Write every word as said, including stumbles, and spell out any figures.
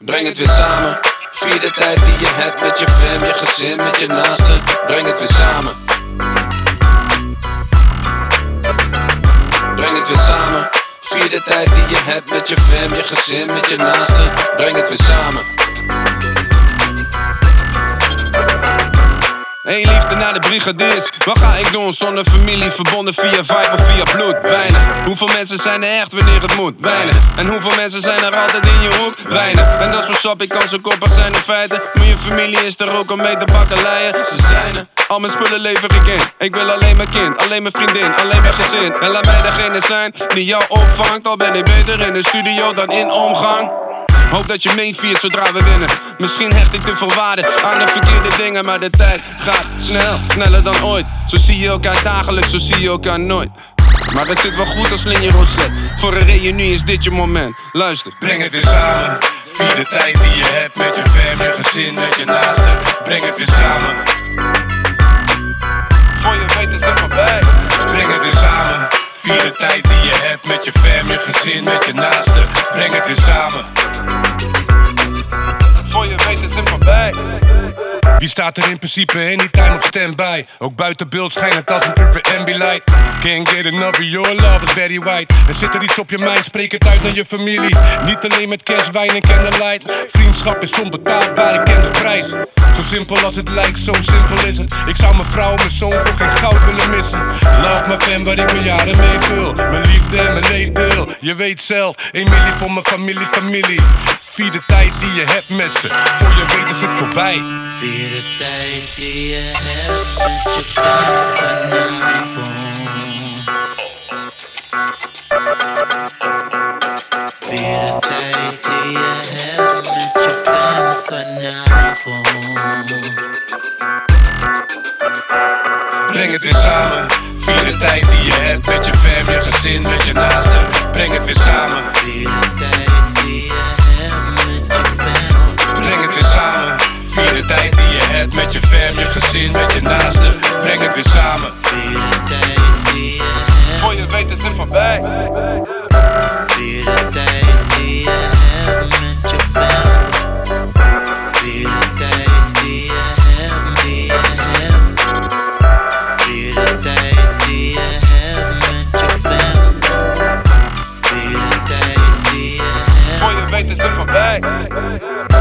Breng het weer samen. Vier de tijd die je hebt met je fam, je gezin, met je naasten. Breng het weer samen. Breng het weer samen. Vier de tijd die je hebt met je fam, je gezin, met je naasten. Breng het weer samen. Eén liefde naar de brigadiers. Wat ga ik doen zonder familie, verbonden via vibe of via bloed? Weinig. Hoeveel mensen zijn er echt wanneer het moet? Weinig. En hoeveel mensen zijn er altijd in je hoek? Weinig. En dat is voor sap, ik kan zo koppig zijn in feite. Maar je familie is er ook om mee te bakkeleien. Ze zijn er. Al mijn spullen lever ik in. Ik wil alleen mijn kind, alleen mijn vriendin, alleen mijn gezin. En laat mij degene zijn die jou opvangt. Al ben ik beter in de studio dan in omgang. Hoop dat je meeviert zodra we winnen. Misschien hecht ik te veel waarde aan de verkeerde dingen. Maar de tijd gaat snel, sneller dan ooit. Zo zie je elkaar dagelijks, zo zie je elkaar nooit. Maar het zit wel goed als Linje Rosette. Voor een reunie is dit je moment. Luister. Breng het weer samen. Vier de tijd die je hebt met je fam, je gezin, met je naasten. Breng het weer samen. Voor je weet is het voorbij. Breng het weer samen. Vier de tijd die je hebt met je fam, je gezin, met je naasten. Breng het weer samen. Voor je weet is het voorbij. Wie staat er in principe anytime op standby? Ook buiten beeld schijnend als een perfect ambilight. Can't get enough of your love is very white. Er zit er iets op je mind, spreek het uit naar je familie. Niet alleen met cash, wijn en candlelight. Vriendschap is onbetaalbaar, ik ken de prijs. Zo simpel als het lijkt, zo simpel is het. Ik zou mijn vrouw, mijn zoon voor geen goud willen missen. Love mijn fam waar ik mijn jaren mee vul. Mijn liefde en mijn leed deel. Je weet zelf, een milli voor mijn familie, familie. Vier de tijd die je hebt met ze. Voor je weet is het voorbij. Vier de tijd die je hebt met je fam vanavond. Vier de tijd die je hebt met je fam vanavond. Breng het weer samen. Vier de tijd die je hebt met je fam, je gezin, met je naasten. Breng het weer samen. Vier de tijd die je hebt met je fam. Breng het weer samen. Vier de tijd die je hebt met je fam, je gezin, met je naasten. Breng het weer samen. Vier de tijd die je hebt. Voor je weet is het voorbij. Vier de tijd die je hebt met je fam. Vier de tijd die je hebt, die je hebt. Vier de tijd die je hebt met je fam. Vier de tijd die je hebt. Voor je weet is het voorbij.